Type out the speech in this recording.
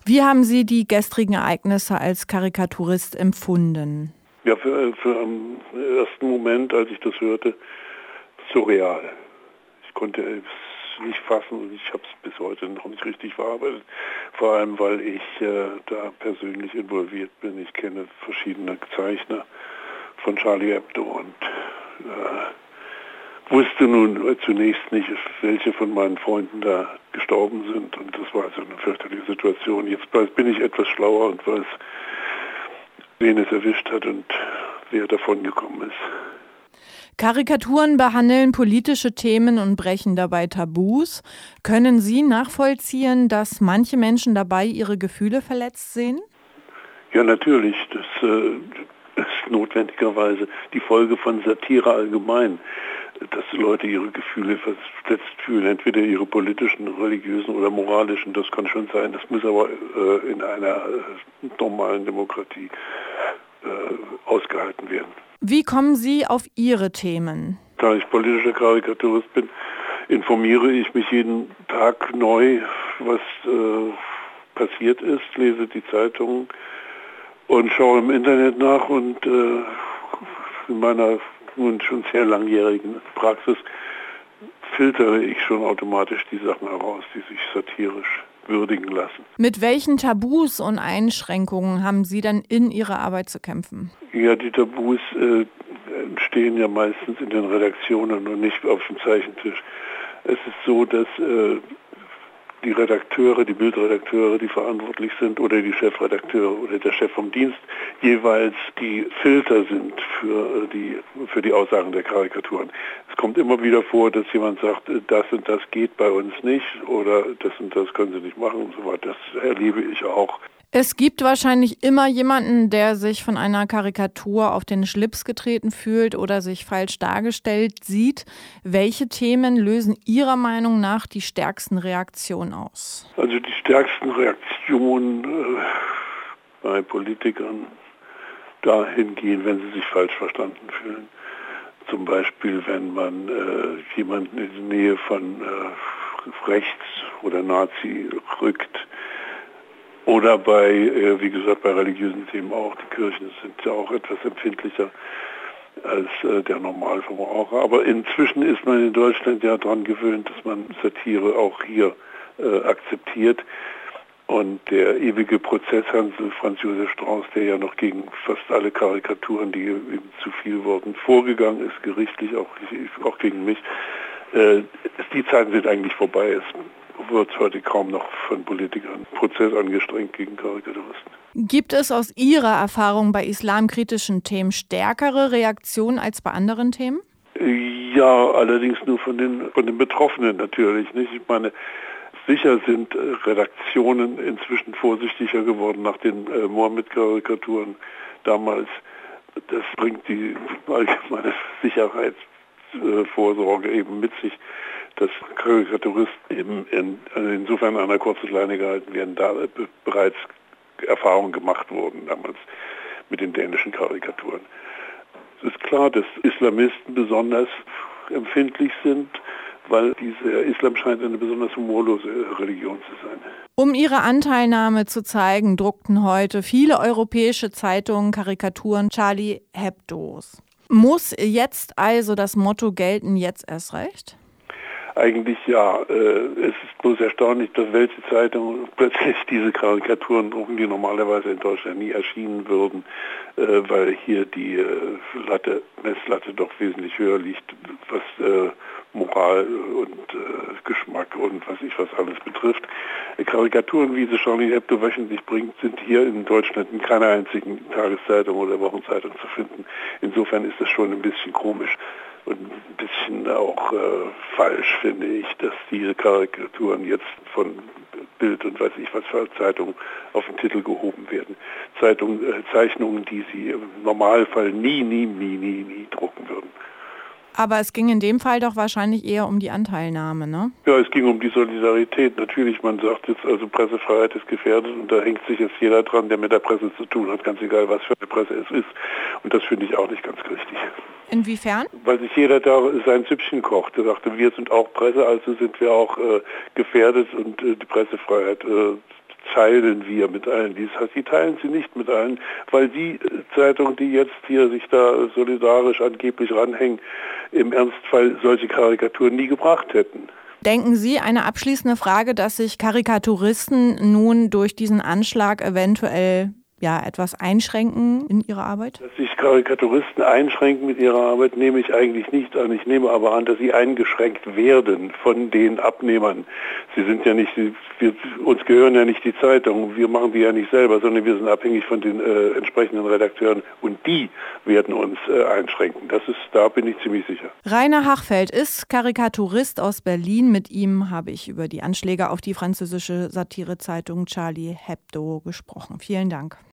Wie haben Sie die gestrigen Ereignisse als Karikaturist empfunden? Ja, für am ersten Moment, als ich das hörte, surreal. Ich konnte es nicht fassen und ich habe es bis heute noch nicht richtig verarbeitet. Vor allem, weil ich da persönlich involviert bin. Ich kenne verschiedene Zeichner von Charlie Hebdo und wusste nun zunächst nicht, welche von meinen Freunden da gestorben sind. Und das war also eine fürchterliche Situation. Jetzt bin ich etwas schlauer und weiß, wen es erwischt hat und wer davon gekommen ist. Karikaturen behandeln politische Themen und brechen dabei Tabus. Können Sie nachvollziehen, dass manche Menschen dabei ihre Gefühle verletzt sehen? Ja, natürlich. Das ist notwendigerweise die Folge von Satire allgemein, dass Leute ihre Gefühle verletzt fühlen, entweder ihre politischen, religiösen oder moralischen. Das kann schon sein. Das muss aber in einer normalen Demokratie ausgehalten werden. Wie kommen Sie auf Ihre Themen? Da ich politischer Karikaturist bin, informiere ich mich jeden Tag neu, was passiert ist, lese die Zeitungen und schaue im Internet nach und in meiner nun schon sehr langjährigen Praxis filtere ich schon automatisch die Sachen heraus, die sich satirisch würdigen lassen. Mit welchen Tabus und Einschränkungen haben Sie dann in Ihrer Arbeit zu kämpfen? Ja, die Tabus entstehen ja meistens in den Redaktionen und nicht auf dem Zeichentisch. Es ist so, dass die Redakteure, die Bildredakteure, die verantwortlich sind, oder die Chefredakteure oder der Chef vom Dienst jeweils die Filter sind für die Aussagen der Karikaturen. Es kommt immer wieder vor, dass jemand sagt, das und das geht bei uns nicht oder das und das können Sie nicht machen und so weiter. Das erlebe ich auch. Es gibt wahrscheinlich immer jemanden, der sich von einer Karikatur auf den Schlips getreten fühlt oder sich falsch dargestellt sieht. Welche Themen lösen Ihrer Meinung nach die stärksten Reaktionen aus? Also die stärksten Reaktionen bei Politikern dahin gehen, wenn sie sich falsch verstanden fühlen. Zum Beispiel, wenn man jemanden in die Nähe von rechts oder Nazi rückt. Oder wie gesagt, bei religiösen Themen auch. Die Kirchen sind ja auch etwas empfindlicher als der Normalverbraucher. Aber inzwischen ist man in Deutschland ja daran gewöhnt, dass man Satire auch hier akzeptiert. Und der ewige Prozesshansel Franz Josef Strauß, der ja noch gegen fast alle Karikaturen, die ihm zu viel wurden, vorgegangen ist, gerichtlich auch gegen mich, die Zeiten sind eigentlich vorbei. Es wird heute kaum noch von Politikern Prozess angestrengt gegen Karikaturisten. Gibt es aus Ihrer Erfahrung bei islamkritischen Themen stärkere Reaktionen als bei anderen Themen? Ja, allerdings nur von den Betroffenen natürlich, nicht? Ich meine, sicher sind Redaktionen inzwischen vorsichtiger geworden nach den Mohammed-Karikaturen damals. Das bringt die allgemeine Sicherheitsvorsorge eben mit sich, dass Karikaturisten eben insofern an der kurzen Leine gehalten werden, da bereits Erfahrungen gemacht wurden damals mit den dänischen Karikaturen. Es ist klar, dass Islamisten besonders empfindlich sind, weil der Islam scheint eine besonders humorlose Religion zu sein. Um ihre Anteilnahme zu zeigen, druckten heute viele europäische Zeitungen Karikaturen Charlie Hebdos. Muss jetzt also das Motto gelten, jetzt erst recht? Eigentlich ja. Es ist bloß erstaunlich, dass welche Zeitungen plötzlich diese Karikaturen drucken, die normalerweise in Deutschland nie erschienen würden, weil hier die Messlatte doch wesentlich höher liegt, was Moral und Geschmack und was alles betrifft. Karikaturen, wie sie Charlie Hebdo wöchentlich bringt, sind hier in Deutschland in keiner einzigen Tageszeitung oder Wochenzeitung zu finden. Insofern ist das schon ein bisschen komisch. Und ein bisschen auch falsch finde ich, dass diese Karikaturen jetzt von Bild und weiß ich was für Zeitungen auf den Titel gehoben werden. Zeichnungen, die sie im Normalfall nie drucken würden. Aber es ging in dem Fall doch wahrscheinlich eher um die Anteilnahme, ne? Ja, es ging um die Solidarität. Natürlich, man sagt jetzt also, Pressefreiheit ist gefährdet und da hängt sich jetzt jeder dran, der mit der Presse zu tun hat, ganz egal, was für eine Presse es ist. Und das finde ich auch nicht ganz richtig. Inwiefern? Weil sich jeder da sein Süppchen kocht. Er sagte, wir sind auch Presse, also sind wir auch gefährdet und die Pressefreiheit teilen wir mit allen. Die teilen sie nicht mit allen, weil die Zeitungen, die jetzt hier sich da solidarisch angeblich ranhängen, im Ernstfall solche Karikaturen nie gebracht hätten. Denken Sie, eine abschließende Frage, dass sich Karikaturisten nun durch diesen Anschlag eventuell etwas einschränken in ihrer Arbeit? Dass sich Karikaturisten einschränken mit ihrer Arbeit, nehme ich eigentlich nicht an. Ich nehme aber an, dass sie eingeschränkt werden von den Abnehmern. Sie sind ja nicht, uns gehören ja nicht die Zeitungen, wir machen die ja nicht selber, sondern wir sind abhängig von den entsprechenden Redakteuren und die werden uns einschränken. Da bin ich ziemlich sicher. Rainer Hachfeld ist Karikaturist aus Berlin. Mit ihm habe ich über die Anschläge auf die französische Satirezeitung Charlie Hebdo gesprochen. Vielen Dank.